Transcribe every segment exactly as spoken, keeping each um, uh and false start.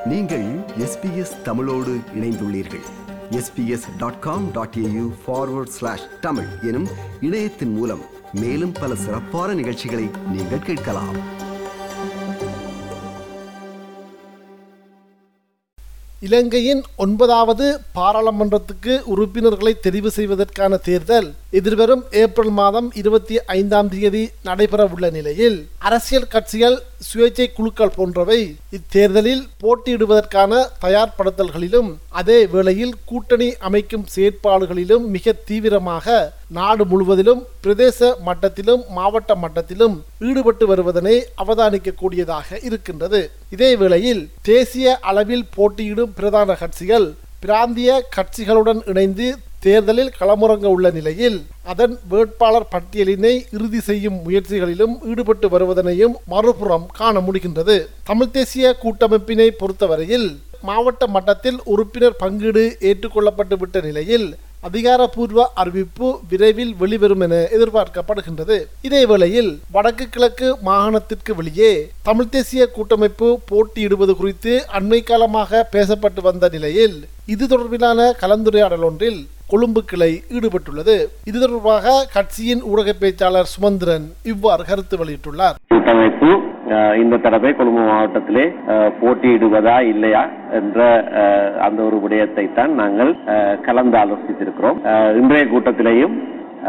நீங்கள் S B S தமிழோடு இணைந்துள்ளீர்கள். S B S dot com dot A U forward slash Tamil எனும் இணையத்தின் மூலம் மேலும் பல சிறப்பான நிகழ்ச்சிகளை நீங்கள் கேட்கலாம். இலங்கையின் ஒன்பதாவது பாராளுமன்றத்துக்கு உறுப்பினர்களை தெரிவு செய்வதற்கான தேர்தல் எதிர்வரும் ஏப்ரல் மாதம் இருபத்தி ஐந்தாம் தேதி நடைபெறவுள்ள நிலையில் அரசியல் கட்சிகள், சுயேட்சை குழுக்கள் போன்றவை இத்தேர்தலில் போட்டியிடுவதற்கான தயார்படுத்தல்களிலும் அதே வேளையில் கூட்டணி அமைக்கும் செயற்பாடுகளிலும் மிக தீவிரமாக நாடு முழுவதிலும் பிரதேச மட்டத்திலும் மாவட்ட மட்டத்திலும் ஈடுபட்டு வருவதனை அவதானிக்கக்கூடியதாக இருக்கின்றது. இதே வேளையில் தேசிய அளவில் போட்டியிடும் பிரதான கட்சிகள் பிராந்திய கட்சிகளுடன் இணைந்து தேர்தலில் களமுறங்க உள்ள நிலையில் அதன் வேட்பாளர் பட்டியலினை இறுதி செய்யும் முயற்சிகளிலும் ஈடுபட்டு வருவதனையும் மறுபுறம் காண முடிகின்றது. தமிழ் தேசிய கூட்டமைப்பினை பொறுத்தவரையில் மாவட்ட மட்டத்தில் உறுப்பினர் பங்கீடு ஏற்றுக்கொள்ளப்பட்டு விட்ட நிலையில் அதிகாரப்பூர்வ அறிவிப்பு விரைவில் வெளிவரும் என எதிர்பார்க்கப்படுகின்றது. இதேவேளையில் வடக்கு கிழக்கு மாகாணத்திற்கு வெளியே தமிழ் தேசிய கூட்டமைப்பு போட்டியிடுவது குறித்து அண்மை காலமாக பேசப்பட்டு வந்த நிலையில் இது தொடர்பிலான கலந்துரையாடல் ஒன்றில் கொழும்பு கிளை ஈடுபட்டுள்ளது. இது தொடர்பாக கட்சியின் ஊடக பேச்சாளர் சுமந்திரன் இவ்வாறு கருத்து வெளியிட்டுள்ளார். கூட்டமைப்பு இந்த தடவை கொழும்பு மாவட்டத்திலே போட்டியிடுவதா இல்லையா என்ற அந்த ஒரு விடயத்தை தான் நாங்கள் கலந்து ஆலோசித்திருக்கிறோம். இன்றைய கூட்டத்திலேயும்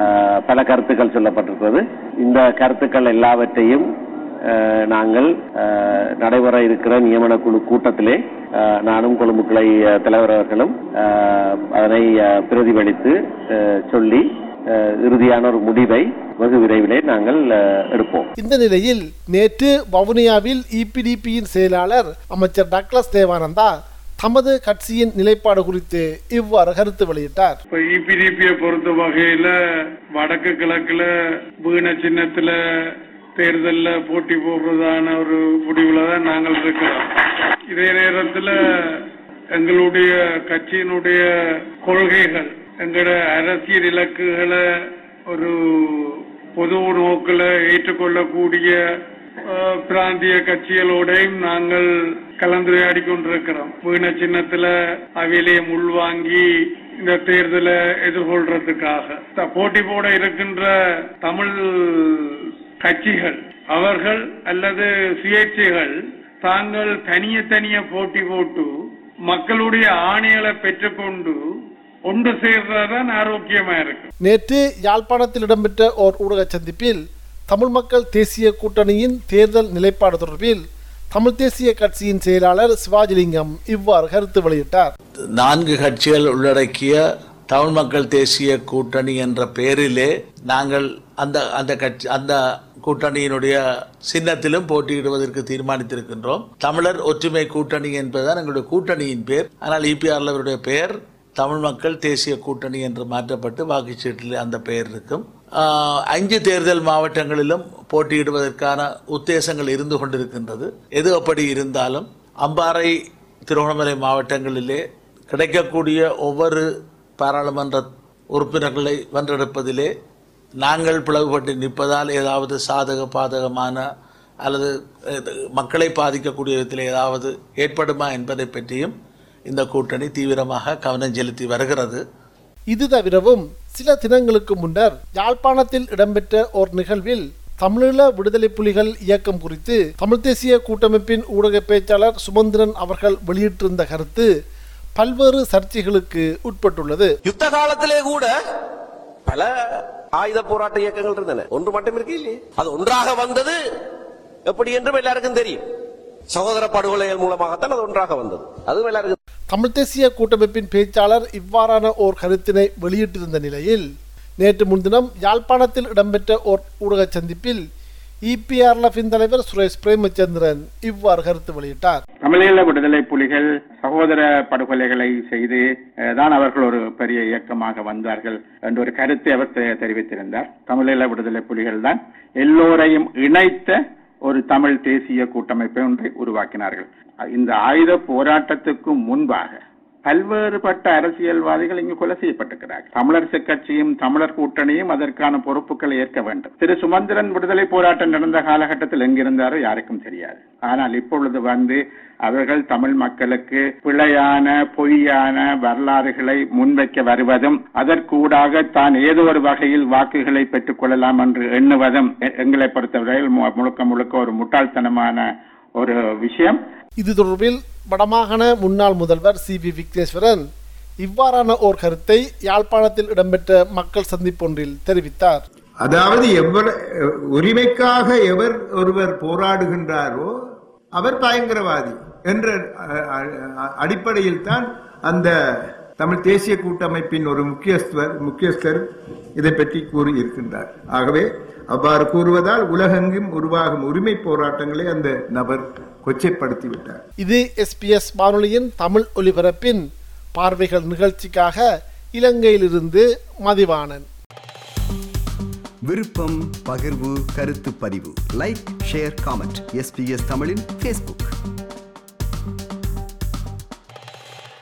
பல கருத்துக்கள் சொல்லப்பட்டிருக்கிறது. இந்த கருத்துக்கள் எல்லாவற்றையும் நாங்கள் நடைபெற இருக்கிற நியமன குழு கூட்டத்திலே நானும் கொழும்பு கிளை தலைவர் அவர்களும் அதனை பிரதிபலித்து சொல்லி இறுதியான ஒரு முடிவை வெகு விரைவிலே நாங்கள் எடுப்போம். இந்த நிலையில் நேற்று வவுனியாவில் இபிடிபியின் செயலாளர் அமைச்சர் டக்ளஸ் தேவானந்தா தமது கட்சியின் நிலைப்பாடு குறித்து இவ்வாறு கருத்து வெளியிட்டார். இபிடிபியை பொறுத்த வகையில வடக்கு கிழக்குல வீண சின்னத்துல தேர்தல்ல போட்டி போடுறதான ஒரு முடிவுல தான் நாங்கள் இருக்கிறோம். இதே நேரத்தில் எங்களுடைய கட்சியினுடைய கொள்கைகள், எங்களோட அரசியல் இலக்குகளை ஒரு பொது நோக்கில் ஏற்றுக்கொள்ளக்கூடிய பிராந்திய கட்சிகளோடையும் நாங்கள் கலந்துரையாடி கொண்டிருக்கிறோம். வீண சின்னத்துல அவையிலேயே உள்வாங்கி இந்த தேர்தலை எதிர்கொள்றதுக்காக போட்டி போட இருக்கின்ற தமிழ் கட்சிகள் அவர்கள் அல்லது சுயேட்சைகள் தாங்கள் தனிய தனிய போட்டி போட்டு மக்களுடைய ஆணைகளை பெற்றுக்கொண்டு ஒன்று சேர்றதான் ஆரோக்கியமா இருக்கு. நேற்று யாழ்ப்பாணத்தில் இடம்பெற்ற ஓர் ஊடக சந்திப்பில் தமிழ் மக்கள் தேசிய கூட்டணியின் தேர்தல் நிலைப்பாடு தொடர்பில் தமிழ் தேசிய கட்சியின் செயலாளர் சிவாஜிலிங்கம் இவ்வாறு கருத்து வெளியிட்டார். நான்கு கட்சிகள் உள்ளடக்கிய தமிழ் மக்கள் தேசிய கூட்டணி என்ற பெயரிலே நாங்கள் அந்த அந்த கட்சி அந்த கூட்டணியினுடைய சின்னத்திலும் போட்டியிடுவதற்கு தீர்மானித்திருக்கின்றோம். தமிழர் ஒற்றுமை கூட்டணி என்பதுதான் எங்களுடைய கூட்டணியின் பேர். ஆனால் இபிஆர்ல அவருடைய பெயர் தமிழ் மக்கள் தேசிய கூட்டணி என்று மாற்றப்பட்டு வாக்குச்சீட்டில் அந்த பெயர் இருக்கும். அஞ்சு தேர்தல் மாவட்டங்களிலும் போட்டியிடுவதற்கான உத்தேசங்கள் இருந்து கொண்டிருக்கின்றது. எது அப்படி இருந்தாலும் அம்பாறை, திருவண்ணாமலை மாவட்டங்களிலே கிடைக்கக்கூடிய ஒவ்வொரு பாராளுமன்ற உறுப்பினர்களை வென்றெடுப்பதிலே நாங்கள் பிளவுபட்டு நிற்பதால் ஏதாவது சாதக பாதகமான அல்லது மக்களை பாதிக்கக்கூடிய விதத்தில் ஏதாவது ஏற்படுமா என்பதை பற்றியும் இந்த கூட்டணி தீவிரமாக கவனம் செலுத்தி வருகிறது. இது தவிரவும் சில தினங்களுக்கு முன்னர் யாழ்ப்பாணத்தில் இடம்பெற்ற ஓர் நிகழ்வில் தமிழீழ விடுதலை புலிகள் இயக்கம் குறித்து தமிழ் தேசிய கூட்டமைப்பின் ஊடக பேச்சாளர் சுமந்திரன் அவர்கள் வெளியிட்டிருந்த கருத்து பல்வேறு சர்ச்சைகளுக்கு உட்பட்டுள்ளது. யுத்த காலத்திலே கூட பல ஆயுத போராட்ட இயக்கங்கள் இருந்தன. ஒன்று மட்டும் இருக்கு இல்லையே, அது ஒன்றாக வந்தது எப்படி என்றும் எல்லாருக்கும் தெரியும். சகோதர படுகொலைகள் மூலமாகத்தான் அது ஒன்றாக வந்தது. அதுவும் எல்லாருக்கும். தமிழ் தேசிய கூட்டமைப்பின் பேச்சாளர் இவ்வாறான ஓர் கருத்தினை வெளியிட்டிருந்த நிலையில் நேற்று முன்தினம் யாழ்ப்பாணத்தில் இடம்பெற்ற ஓர் ஊடக சந்திப்பில் இபிஆர்எல்எஃபின் தலைவர் சுரேஷ் பிரேமச்சந்திரன் இவ்வாறு கருத்து வெளியிட்டார். தமிழீழ விடுதலை புலிகள் சகோதர படுகொலைகளை செய்து தான் அவர்கள் ஒரு பெரிய இயக்கமாக வந்தார்கள் என்ற ஒரு கருத்தை அவர் தெரிவித்திருந்தார். தமிழீழ விடுதலை புலிகள் தான் எல்லோரையும் இணைத்த ஒரு தமிழ் தேசிய கூட்டமைப்பை ஒன்றை உருவாக்கினார்கள். இந்த ஆயுத போராட்டத்துக்கு முன்பாக பல்வேறுபட்ட அரசியல்வாதிகள் இங்கு கொலை செய்யப்பட்டிருக்கிறார்கள். தமிழரசு கட்சியும் தமிழர் கூட்டணியும் அதற்கான பொறுப்புகளை ஏற்க வேண்டும். திரு சுமந்திரன் விடுதலை போராட்டம் நடந்த காலகட்டத்தில் எங்கிருந்தாரோ யாருக்கும் தெரியாது. ஆனால் இப்பொழுது வந்து அவர்கள் தமிழ் மக்களுக்கு பிழையான பொய்யான வரலாறுகளை முன்வைக்க வருவதும் அதற்கூடாக தான் ஏதோ ஒரு வகையில் வாக்குகளை பெற்றுக் கொள்ளலாம் என்று எண்ணுவதும் எங்களை பொறுத்தவரையில் முழுக்க முழுக்க ஒரு முட்டாள்தனமான ஒரு விஷயம். இது தொடர்பில் வடமாகாண முன்னாள் முதல்வர் சி வி விக்னேஸ்வரன் இவ்வாறான ஓர் கருத்தை யாழ்ப்பாணத்தில் இடம்பெற்ற மக்கள் சந்திப்பொன்றில் தெரிவித்தார். அதாவது எவர் உரிமைக்காக எவர் ஒருவர் போராடுகின்றாரோ அவர் பயங்கரவாதி என்ற அடிப்படையில் தான் அந்த தமிழ் தேசிய கூட்டமைப்பின் ஒரு முக்கியஸ்தர் முக்கியஸ்தர் இதை பற்றி கூறியிருக்கின்றார். ஆகவே அவ்வாறு கூறுவதால் உலகெங்கும் உருவாகும் உரிமை போராட்டங்களை அந்த நபர் கொச்சைப்படுத்திவிட்டார். இது எஸ்பிஎஸ் வானொலியின் தமிழ் ஒலிபரப்பின் பார்வைகள் நிகழ்ச்சிக்காக இலங்கையிலிருந்து மதிவாணன். விருப்பம், பகிர்வு, கருத்து பதிவு, லைக், ஷேர், காமெண்ட். எஸ்பிஎஸ் தமிழின் ஃபேஸ்புக்.